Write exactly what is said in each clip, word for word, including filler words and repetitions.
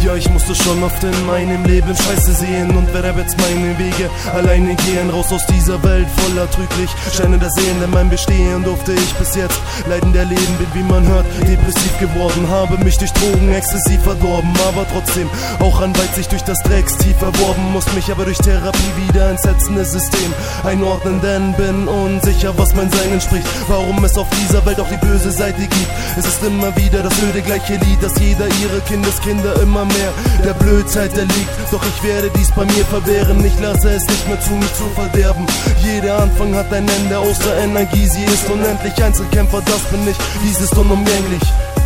Ja, ich musste schon oft in meinem Leben Scheiße sehen und werde jetzt meine Wege alleine gehen. Raus aus dieser Welt voller trüglich scheinender Seelen, denn mein Bestehen durfte ich bis jetzt leidend erleben. Bin, wie man hört, depressiv geworden, habe mich durch Drogen exzessiv verdorben, aber trotzdem auch an Weitsicht durch das Dreckstief erworben, muss mich aber durch Therapie wieder ins ätzende System einordnen, denn bin unsicher, was mein Sein entspricht, warum es auf dieser Welt auch die böse Seite gibt. Es ist immer wieder das öde gleiche Lied, dass jeder ihre Kindeskinder immer mehr der Blödzeit erliegt. Doch ich werde dies bei mir verwehren, ich lasse es nicht mehr zu, mich zu verderben. Jeder Anfang hat ein Ende, außer Energie, sie ist unendlich. Einzelkämpfer, das bin ich, dies ist unumgänglich.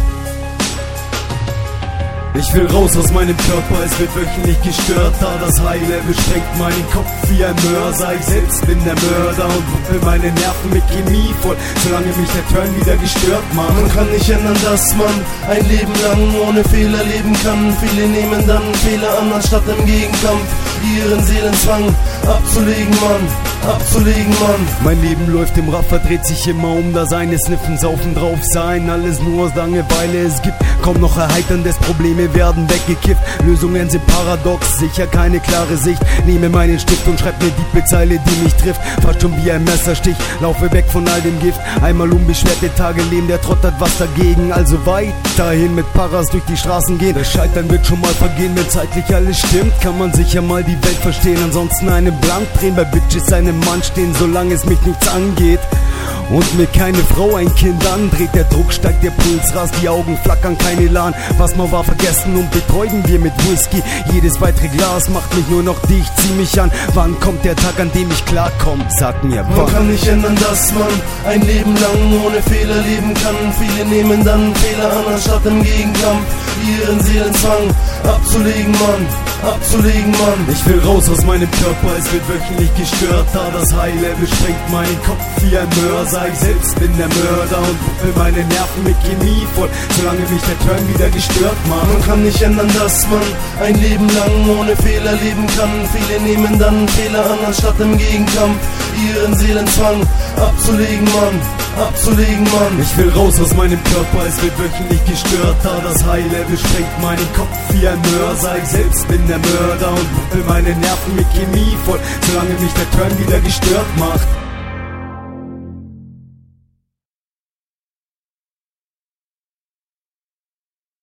Ich will raus aus meinem Körper, es wird wöchentlich gestört, da das High-Level sprengt meinen Kopf wie ein Mörser. Ich selbst bin der Mörder und pumpe meine Nerven mit Chemie voll, solange mich der Turn wieder gestört macht. Man kann nicht ändern, dass man ein Leben lang ohne Fehler leben kann. Viele nehmen dann Fehler an, anstatt im Gegenkampf ihren Seelenzwang abzulegen, Mann, abzulegen, Mann. Mein Leben läuft im Raffer, dreht sich immer um das eine, Sniffen, Saufen, drauf sein, alles nur aus Langeweile. Es gibt kaum noch erheiterndes, Probleme werden weggekifft, Lösungen sind paradox, sicher keine klare Sicht. Nehme meinen Stift und schreib mir die Zeile, die mich trifft, fast schon wie ein Messerstich, laufe weg von all dem Gift. Einmal unbeschwerte Tage leben, der Trott hat was dagegen, also weiterhin mit Paras durch die Straßen gehen. Das Scheitern wird schon mal vergehen, wenn zeitlich alles stimmt, kann man sicher mal die Welt verstehen. Ansonsten einen Blank drehen, bei Bitches einem Mann stehen, solange es mich nichts angeht und mir keine Frau ein Kind andreht. Der Druck steigt, der Puls rast, die Augen flackern, keine Elan. Was mal war vergessen und betäuben wir mit Whisky. Jedes weitere Glas macht mich nur noch dicht, zieh mich an. Wann kommt der Tag, an dem ich klarkomme? Sag mir wann. Man kann nicht ändern, dass man ein Leben lang ohne Fehler leben kann. Viele nehmen dann Fehler an, anstatt im Gegenkampf ihren Seelenzwang abzulegen, Mann, abzulegen, Mann. Ich will raus aus meinem Körper, es wird wöchentlich gestört, da das High-Level sprengt meinen Kopf wie ein Mörser. Ich selbst bin der Mörder und pumpe meine Nerven mit Chemie voll, solange mich der Turn wieder gestört macht. Man kann nicht ändern, dass man ein Leben lang ohne Fehler leben kann. Viele nehmen dann Fehler an, anstatt im Gegenkampf ihren Seelenzwang abzulegen, Mann, abzulegen, Mann. Ich will raus aus meinem Körper, es wird wöchentlich gestört, da das High-Level sprengt meinen Kopf wie ein Mörser. Ich selbst bin der Mörder und pumpe meine Nerven mit Chemie voll, solange mich der Turn wieder gestört macht.